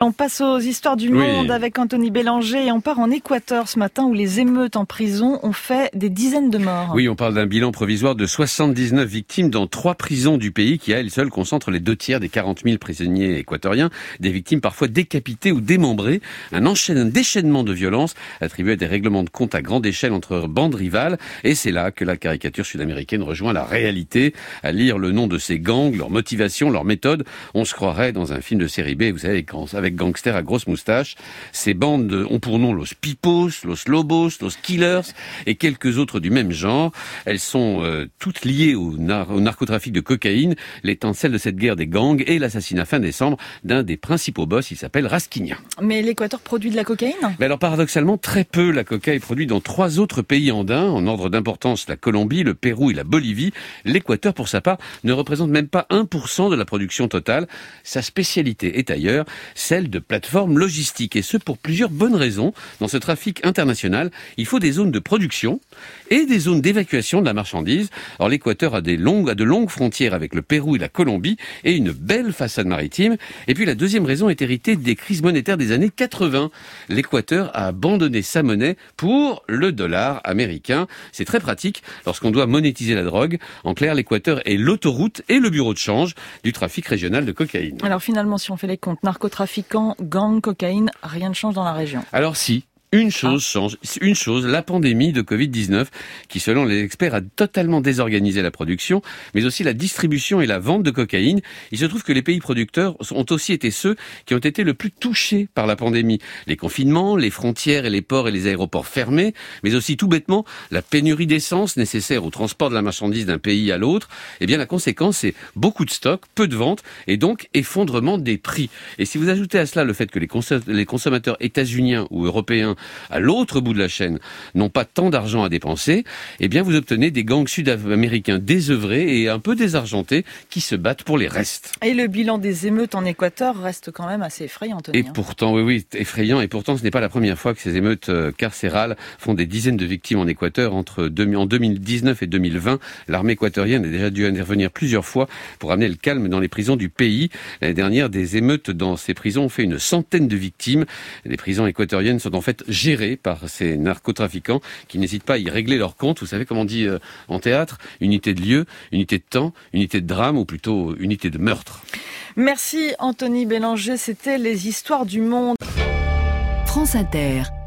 On passe aux histoires du monde avec Anthony Bélanger et on part en Équateur ce matin où les émeutes en prison ont fait des dizaines de morts. Oui, on parle d'un bilan provisoire de 79 victimes dans 3 prisons du pays qui, à elles seules, concentrent les 2/3 des 40 000 prisonniers équatoriens. Des victimes parfois décapitées ou démembrées. Un déchaînement de violence attribué à des règlements de compte à grande échelle entre bandes rivales. Et c'est là que la caricature sud-américaine rejoint la réalité. À lire le nom de ces gangs, leur motivation, leur méthode, on se croirait dans un film de série B, vous savez, avec gangsters à grosses moustaches. Ces bandes ont pour nom Los Pipos, Los Lobos, Los Killers et quelques autres du même genre. Elles sont toutes liées au narcotrafic de cocaïne, l'étincelle de cette guerre des gangs et l'assassinat fin décembre d'un des principaux boss, il s'appelle Rasquiña. Mais l'Équateur produit de la cocaïne ? Mais alors paradoxalement, très peu. La coca est produite dans 3 autres pays andins, en ordre d'importance la Colombie, le Pérou et la Bolivie. L'Équateur, pour sa part, ne représente même pas 1% de la production totale. Sa spécialité est ailleurs, celle de plateformes logistiques, et ce pour plusieurs bonnes raisons. Dans ce trafic international, il faut des zones de production et des zones d'évacuation de la marchandise. Alors l'Équateur a de longues frontières avec le Pérou et la Colombie et une belle façade maritime. Et puis la deuxième raison est héritée des crises monétaires des années 80. L'Équateur a abandonné sa monnaie pour le dollar américain. C'est très pratique lorsqu'on doit monétiser la drogue. En clair, l'Équateur est l'autoroute et le bureau de change du trafic régional de cocaïne. Alors finalement, si on fait les comptes, narcotrafiquants, gang, cocaïne, rien ne change dans la région. Alors si. Une chose, la pandémie de Covid-19, qui selon les experts a totalement désorganisé la production, mais aussi la distribution et la vente de cocaïne. Il se trouve que les pays producteurs ont aussi été ceux qui ont été le plus touchés par la pandémie. Les confinements, les frontières et les ports et les aéroports fermés, mais aussi tout bêtement, la pénurie d'essence nécessaire au transport de la marchandise d'un pays à l'autre. Eh bien, la conséquence, c'est beaucoup de stocks, peu de ventes, et donc effondrement des prix. Et si vous ajoutez à cela le fait que les consommateurs états-uniens ou européens à l'autre bout de la chaîne, n'ont pas tant d'argent à dépenser, eh bien vous obtenez des gangs sud-américains désœuvrés et un peu désargentés qui se battent pour les restes. Et le bilan des émeutes en Équateur reste quand même assez effrayant, Anthony. Et pourtant, oui, effrayant. Et pourtant, ce n'est pas la première fois que ces émeutes carcérales font des dizaines de victimes en Équateur. En 2019 et 2020, l'armée équatorienne a déjà dû intervenir plusieurs fois pour amener le calme dans les prisons du pays. L'année dernière, des émeutes dans ces prisons ont fait une centaine de victimes. Les prisons équatoriennes sont en fait gérés par ces narcotrafiquants qui n'hésitent pas à y régler leur compte. Vous savez comment on dit en théâtre ? Unité de lieu, unité de temps, unité de drame ou plutôt unité de meurtre. Merci Anthony Bélanger, c'était les histoires du monde. France Inter.